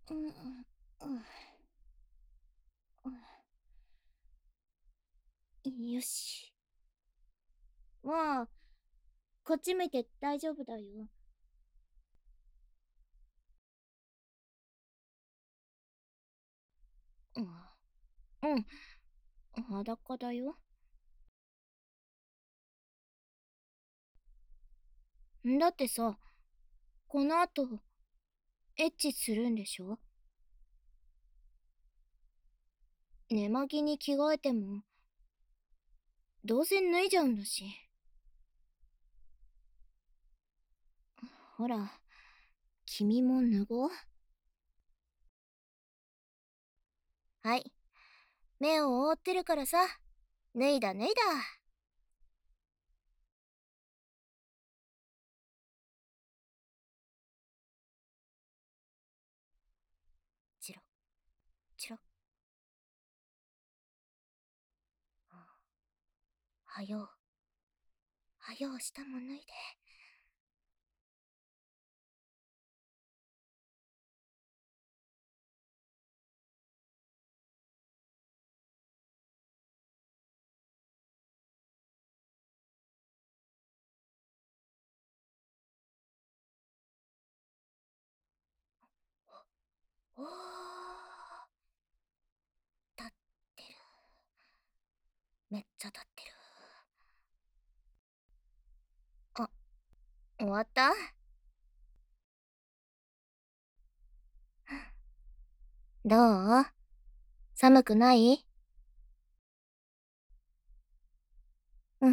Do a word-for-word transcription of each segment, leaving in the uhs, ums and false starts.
うん、うんうん、よし。まあ、こっち向いて大丈夫だよ。うん、うん、裸だよ。だってさ、この後、エッチするんでしょ？寝間着に着替えても、どうせ脱いじゃうんだし。ほら、君も脱ごう。はい。目を覆ってるからさ。脱いだ脱いだ。チロ、チロ。はよう。はよう下も脱いで。おー。立ってる。めっちゃ立ってる。あ、終わった？どう？寒くない？うん。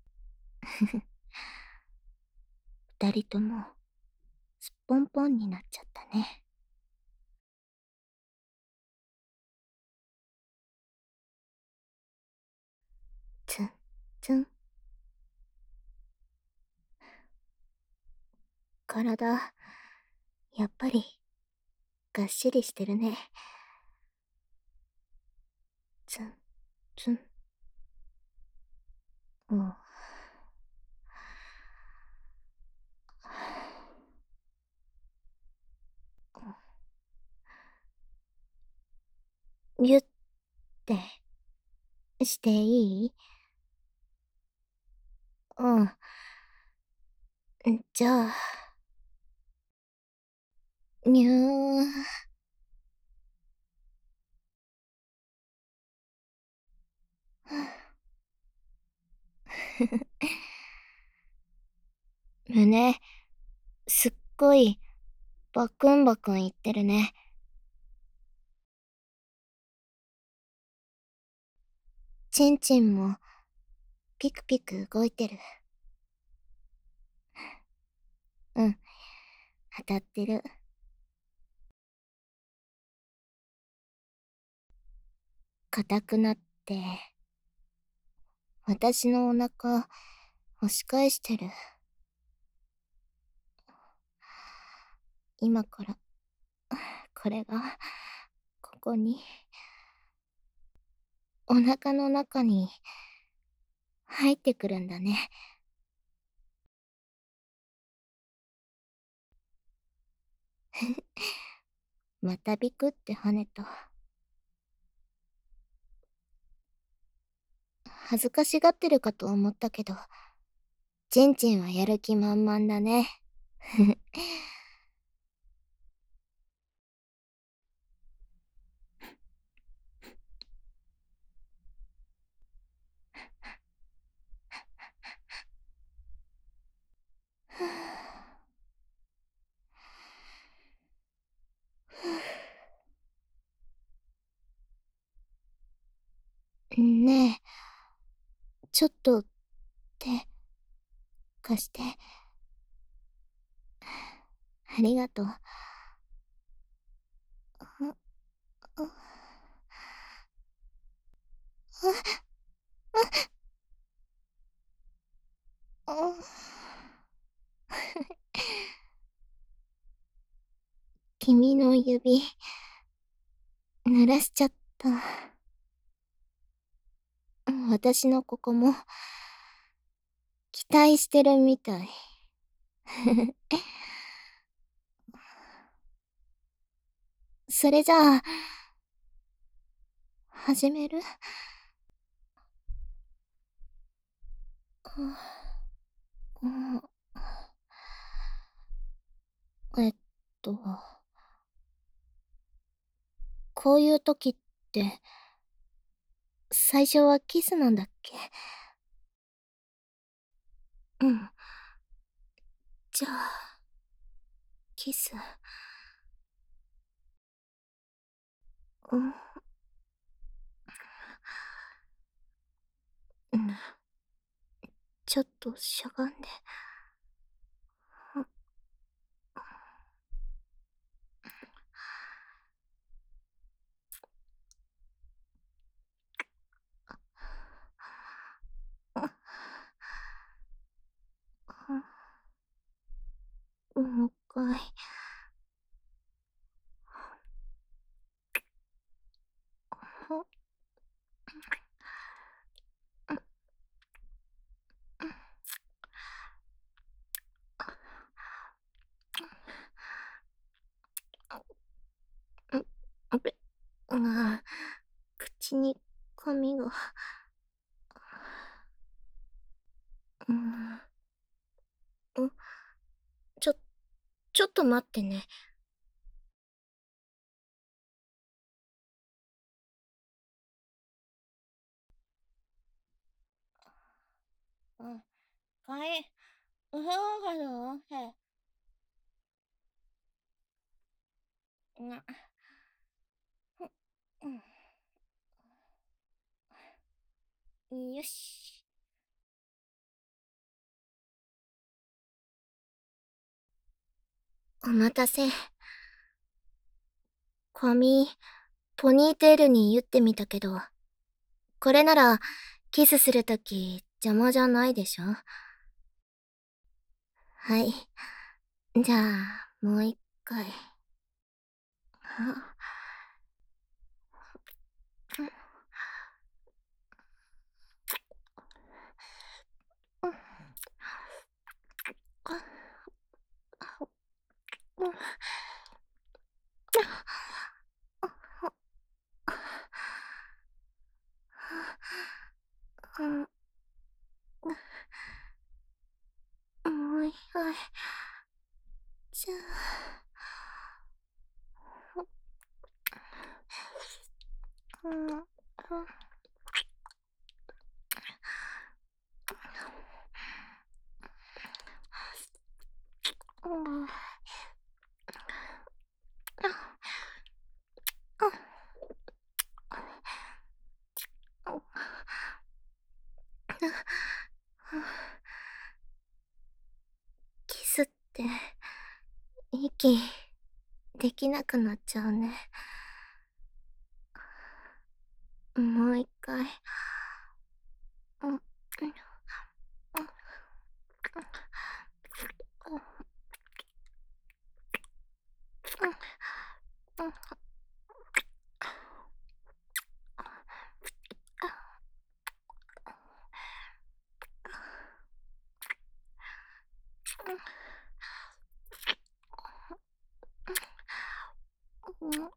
二人とも、すっぽんぽんになっちゃったね。ツン、ツン。体、やっぱり、がっしりしてるね。ツン、ツン。うん。ギュッて、していい？うん。じゃあ、にゅー。胸、すっごい、バクンバクンいってるね。チンチンも、ピクピク動いてる。うん、当たってる。硬くなって、私のお腹、押し返してる。今から、これが、ここに、お腹の中に、入ってくるんだね。またビクって跳ねた。恥ずかしがってるかと思ったけど、チンチンはやる気満々だね。ねえ、ちょっと、手、貸して。ありがとう。あ、あ、あ、君の指、濡らしちゃった。私のここも、期待してるみたい。 それじゃあ、始める？うん、えっと、こういう時って、最初はキスなんだっけ？うん。じゃあ、キス。うん、うん。ちょっとしゃがんで。うん、もう一回。うん、べ、うん、口に髪が。うん、うん、ちょ、ちょっと待ってね。うん、かい、うへわかるへ、な、うん、よし。お待たせ。髪、ポニーテールに言ってみたけど、これなら、キスするとき邪魔じゃないでしょ？はい。じゃあ、もう一回。もう一回。じゃあ、うん、うん、うん、キスって、息、できなくなっちゃうね。もう一回。うん、うん、うん、うん、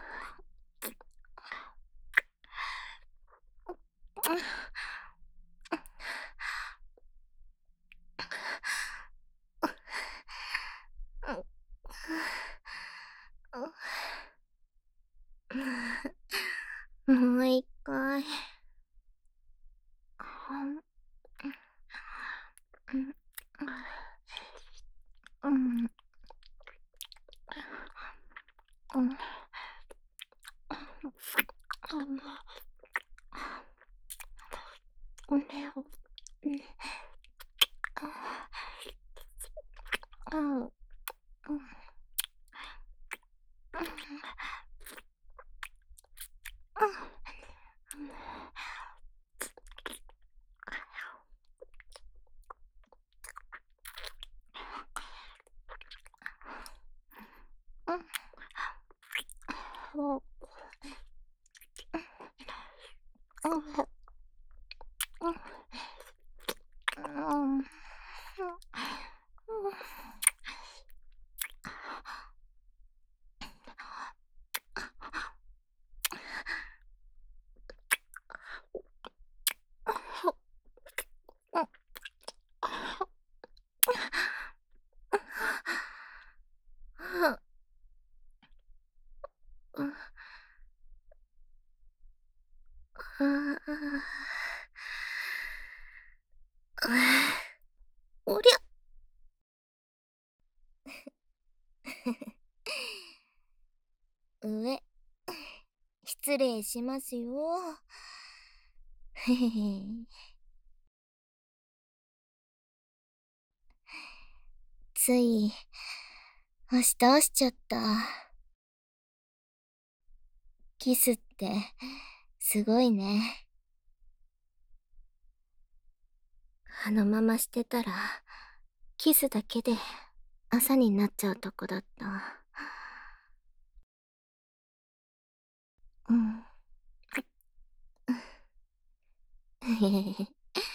もう一回。うん、うん、うん、うん、うん、 上、失礼しますよ。へへへ。つい、押し倒しちゃった。キスって、すごいね。あのまましてたら、キスだけで朝になっちゃうとこだった。うん。へへへ。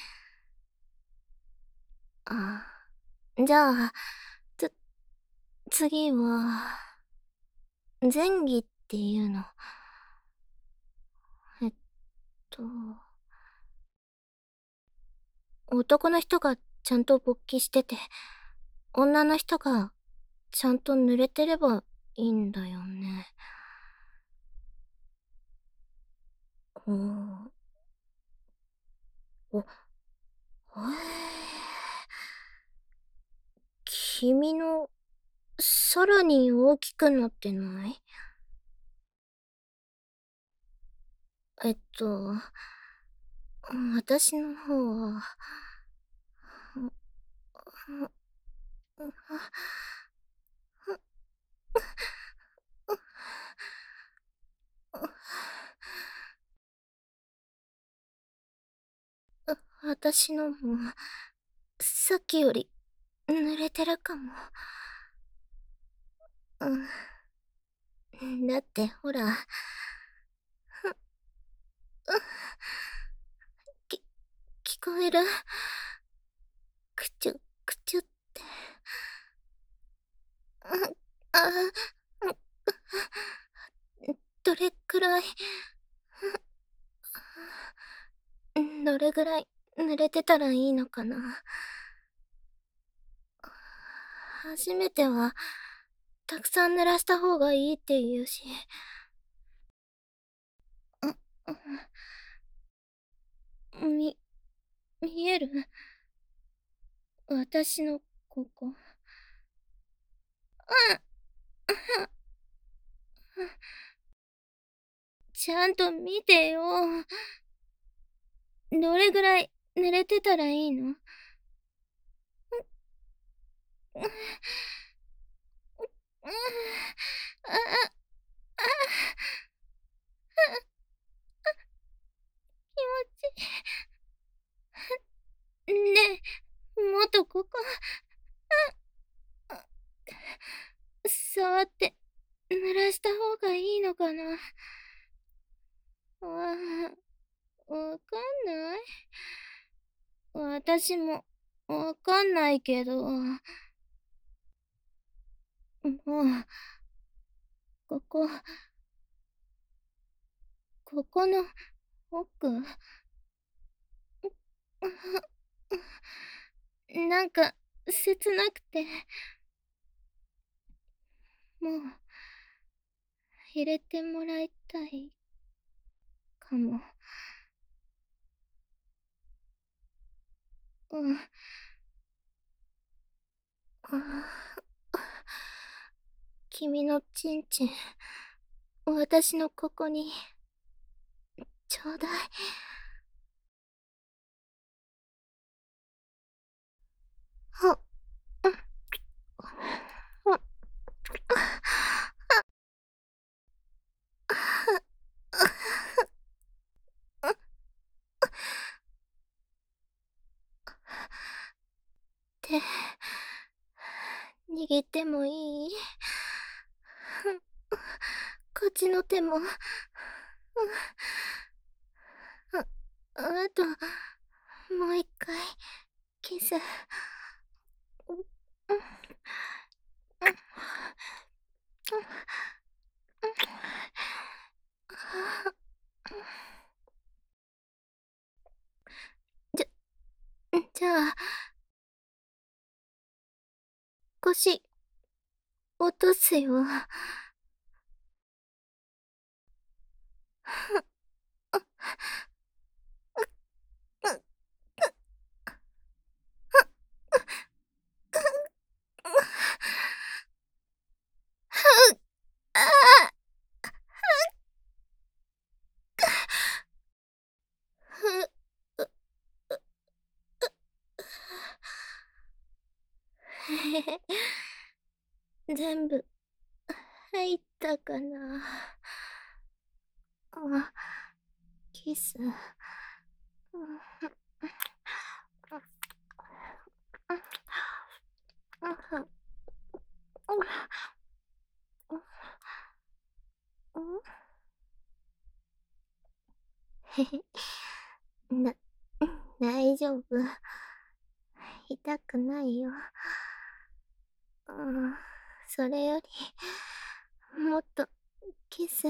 あ、じゃあ、つ、次は、前儀っていうの。えっと、男の人がちゃんと勃起してて、女の人がちゃんと濡れてればいいんだよね。おー、お、え君の、さらに大きくなってない？えっと、私の方は、私のも、さっきより濡れてるかも。うん。だってほら、き、聞こえる？くちゅ、くちゅって。あ、どれくらい、どれぐらい濡れてたらいいのかな。初めては、たくさん濡らした方がいいって言うし。み、見える？私のここ。ちゃんと見てよ。どれぐらい濡れてたらいいの？気持ちいい。ねえ、もっとここ、触って濡らした方がいいのかな。ああ、わかんない。私も、わかんないけど、もう、ここ、ここの奥、なんか、切なくて、もう、入れてもらいたい、かも。うん。君のチンチン、私のここに、ちょうだい。あ、手、握ってもいい？こっちの手も。あ、あと、もう一回、キス。じゃ、じゃあ、腰、落とすよ。 全部入ったかな。あ、キス。へへ、だ、大丈夫。痛くないよ。うん、それより、もっと、キス。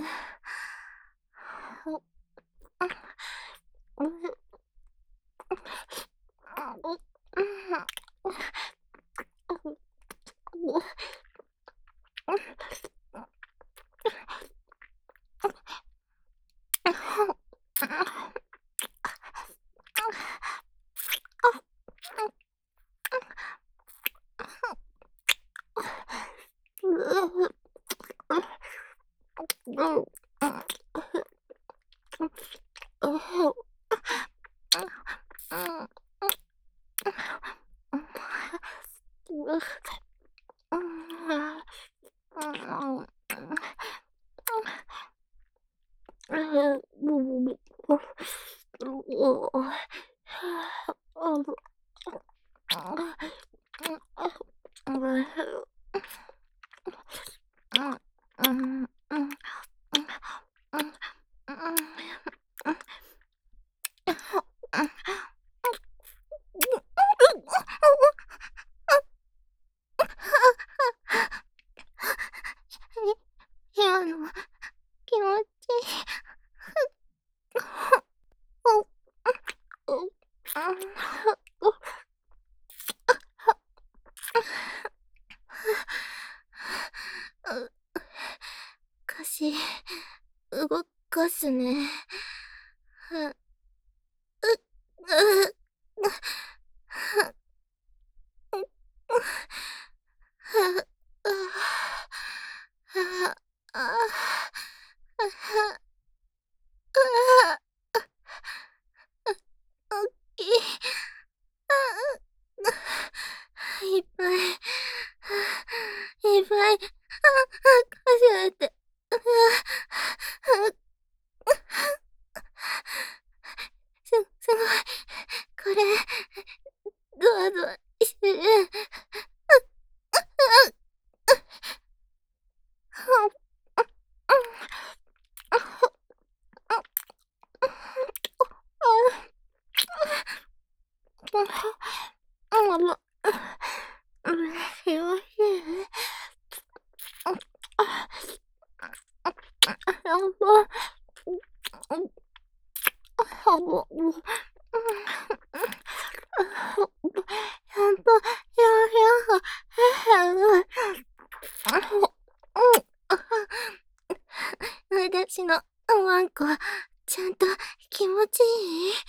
今の気持ちいい。腰、動かすね。う、う、いっぱい、いっぱい、かしめて。す、すごい。これ、ゾワゾワしてる。私のワンコ、ちゃんと気持ちいい？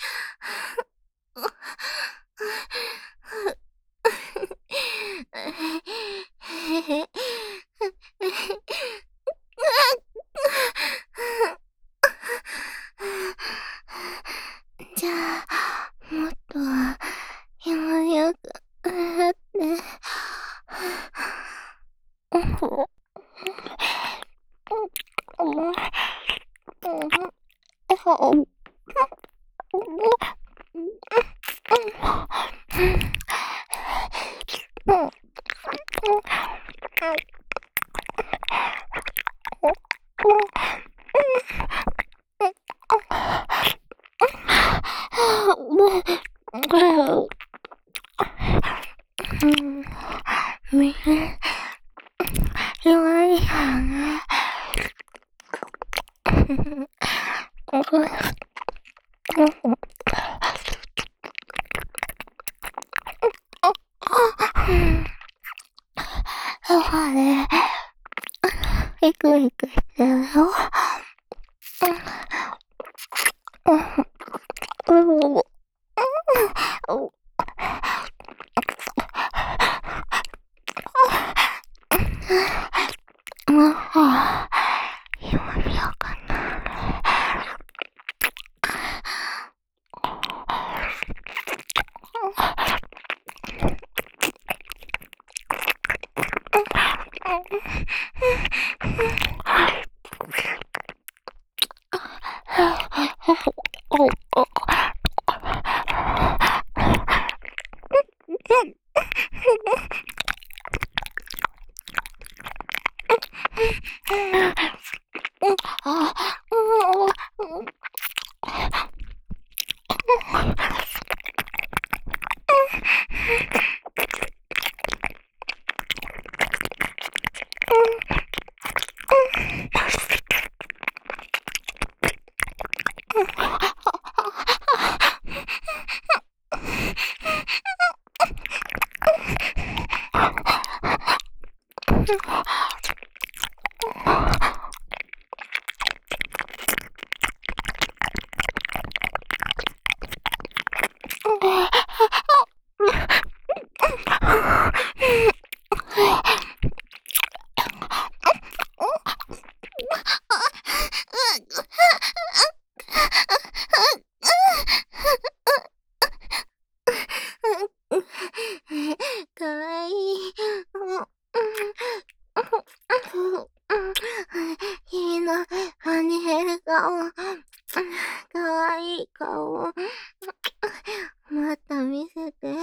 じゃあ、もっと、気持ちよく、やって。弱いよね。ソファで、ピクピクしてるよ。今見ようかな。 顔、かわいい顔、また見せて。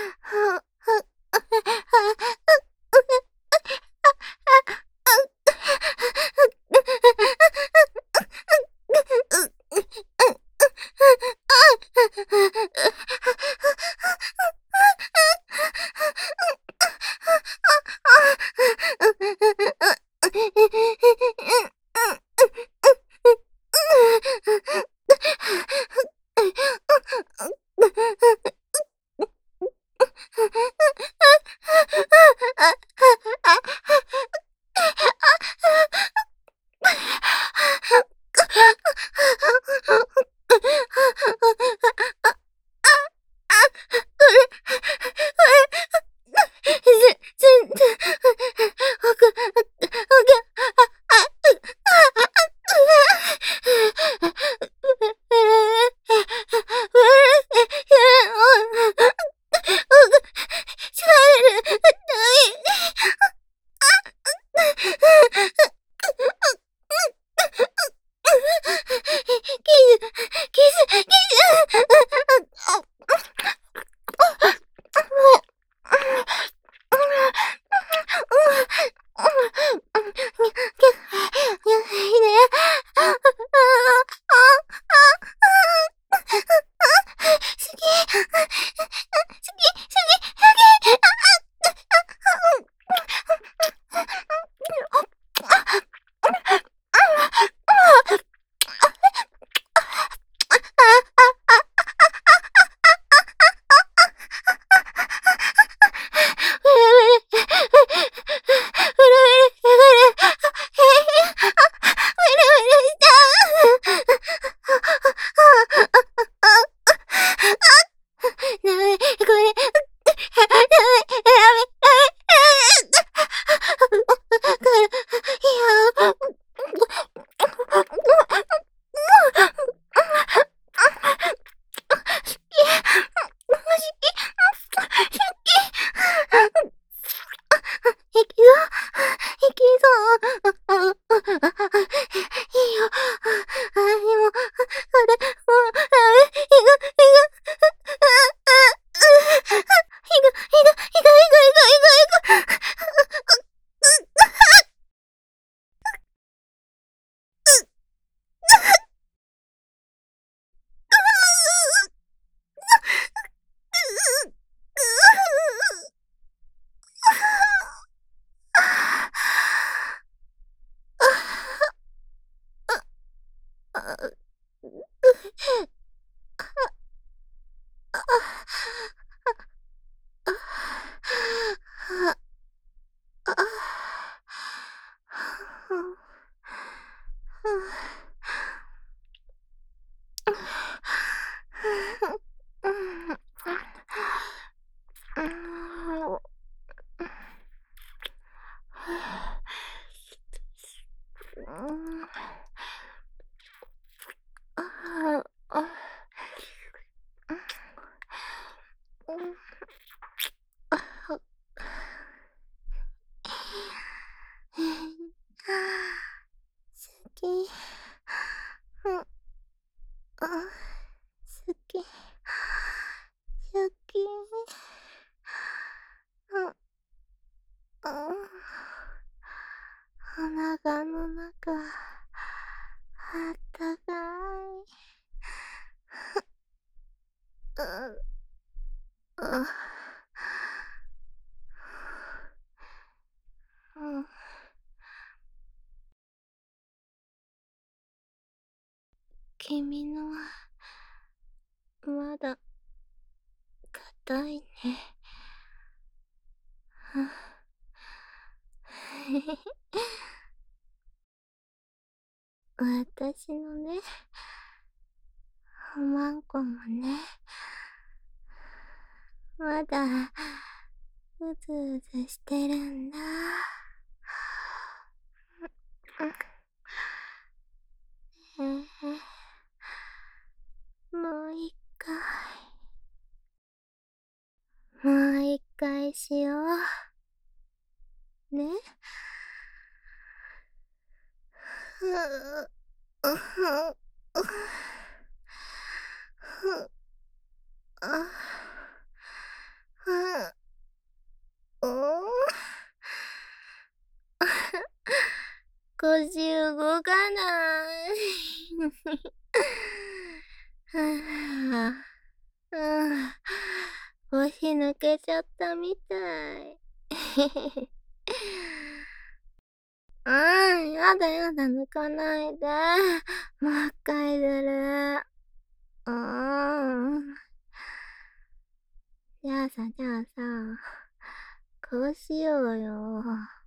腹の中、あったかい。う、う、うん。君のは、まだ、硬いね。私のね、おまんこもね、まだ、うずうずしてるんだ。えー、もう一回、もう一回しよう。ね。ふう。 うふん、うふん、あ、ふん、うーん。腰動かない。はあ、うん、腰抜けちゃったみたい。うん、やだやだ、抜かないで。もう一回ずる。うーん。じゃあさ、じゃあさ、こうしようよ。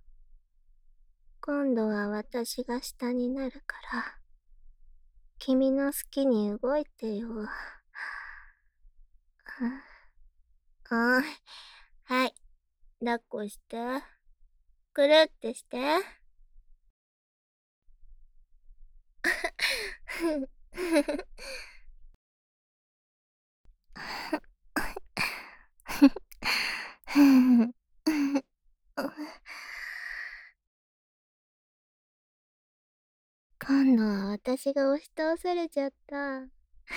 今度は私が下になるから、君の好きに動いてよ。うん、はい、抱っこして。くるってして。今度は私が押し倒されちゃった。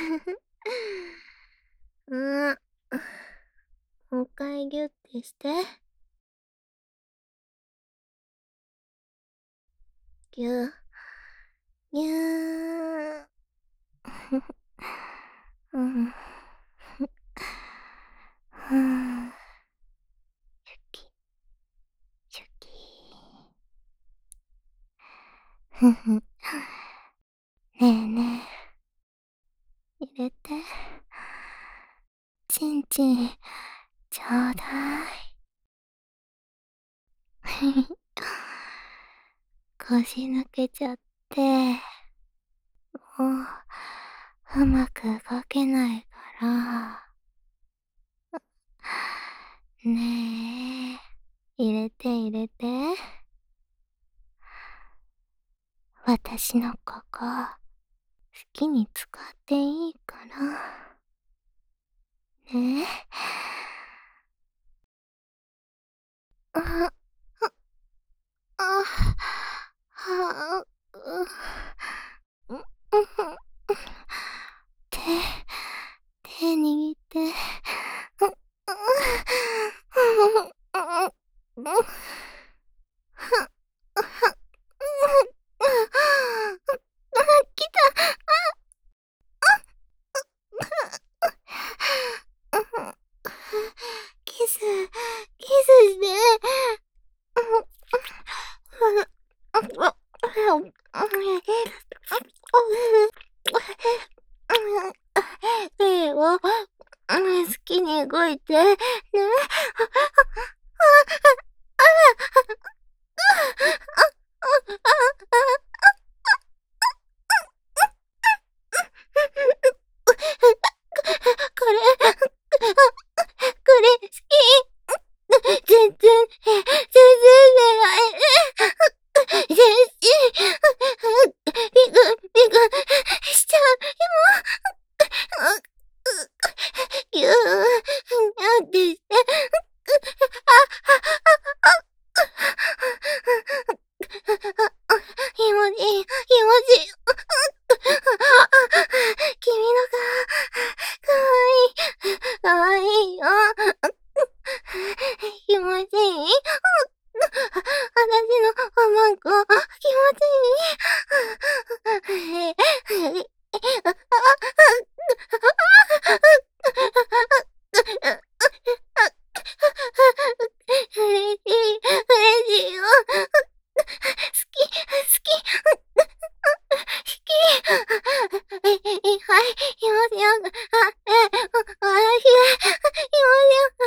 うん。もう一回ギュッてして。ぎゅ、ぎゅー。うん。ふん。シュキ、シュキ。ふふ。ねえねえ。入れて。ちんちん、ちょうだい。腰抜けちゃって、もう、うまく動けないから。ねえ、入れて入れて。私のここ、好きに使っていいから。ねえ。あ、あ、あ、はあ、う、う、う手、手握って。う、う、う、う、う、来た。キス、キスして。手を好きに動いてね。これ、これ好き。全然、全然恋愛。全身、ビクビクしちゃうよ。ぎゅー、なんてして。気持ちいい、気持ちいい。君の顔、かわいい、かわいいよ。気持ちいい。私のおまんこ、気持ちいい。嬉しい、嬉しいよ。好き、好き。好き。え、え、はい、気持ちよく。あ、え、私が、気持ちよく。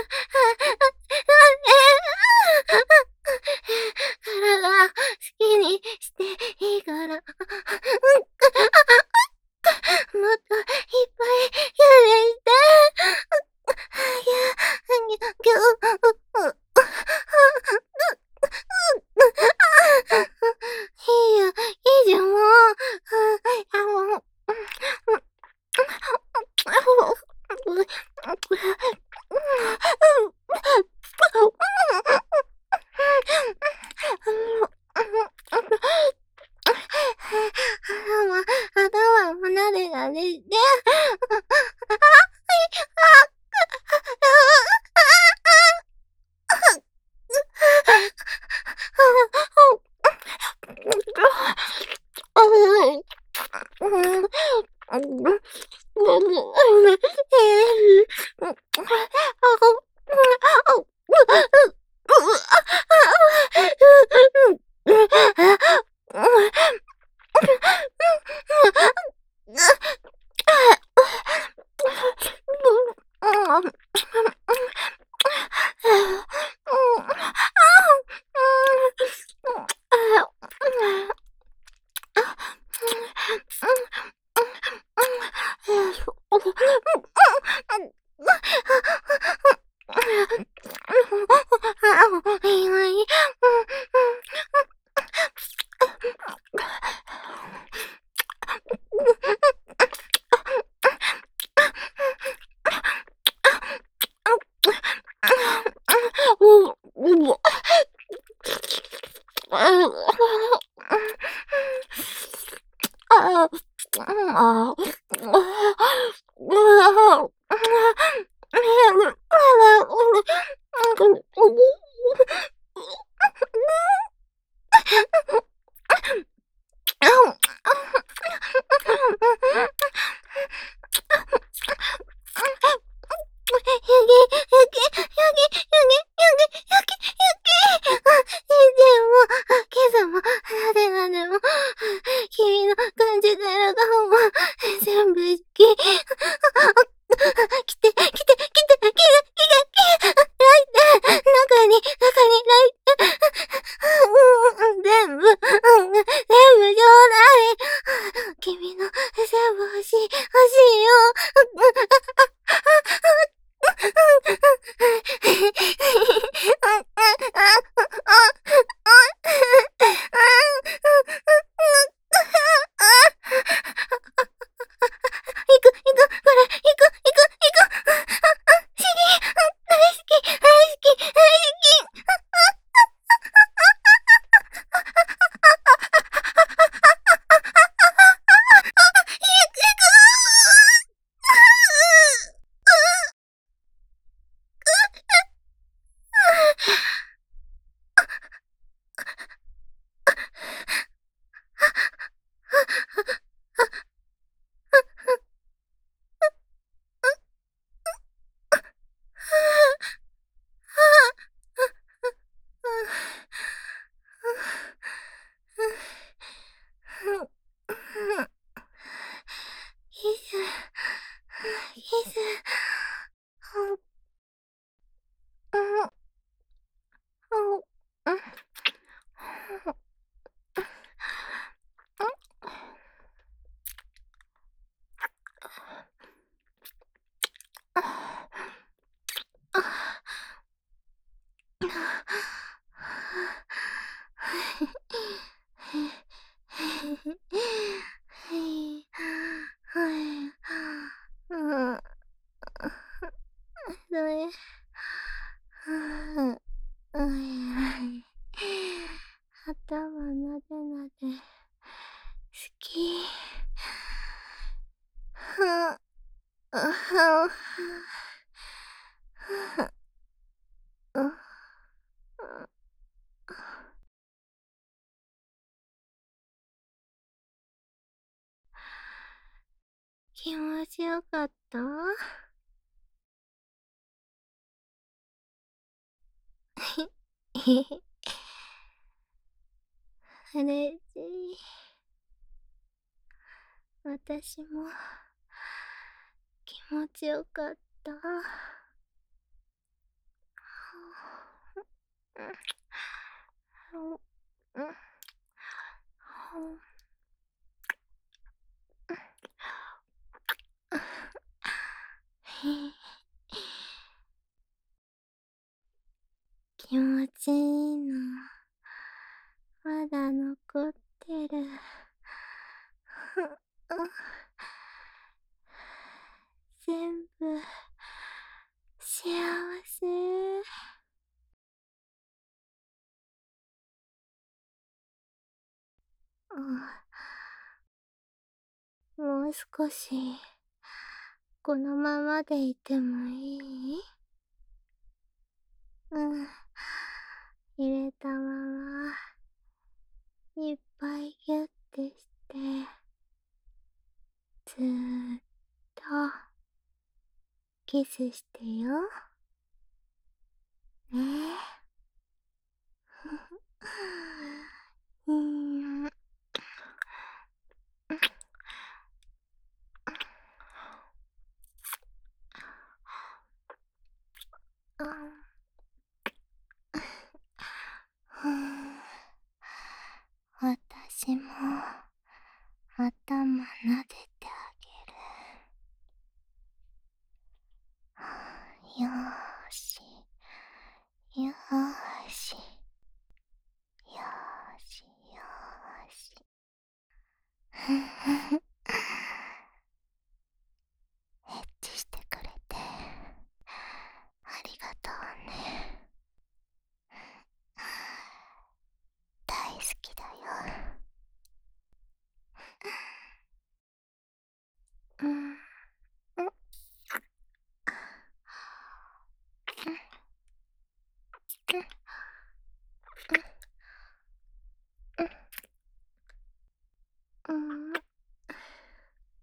体、好きにしていいから。もっと、いっぱい、許して。ぎゅ、ぎゅ、ぎゅ、いいよ、いいじゃん、もう。あ、もう。 頭、頭もなでなでして。君の感じてる顔も全部好き。来て、来て、来て、来て、来て、来て、ライト、中に、中にライト、全部、全部ちょうだい。君の全部欲しい、欲しいよ。頭なでなで好き。気持ちよかった？嬉しい。私も気持ちよかった。気持ちいいのまだ残ってる。全部幸せ。 う少し、このままでいてもいい？うん。入れたまま、いっぱいギュッてして、ずーっと、キスしてよ。ねえ。うん。あ私も頭撫でてあげる。よーし、よーし、よーし、よーし。ふんふんエッチしてくれてありがとうね。大好きだよ。うん、うん、うん、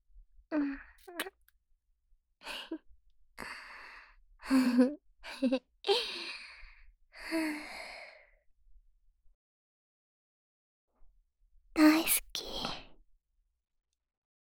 うん。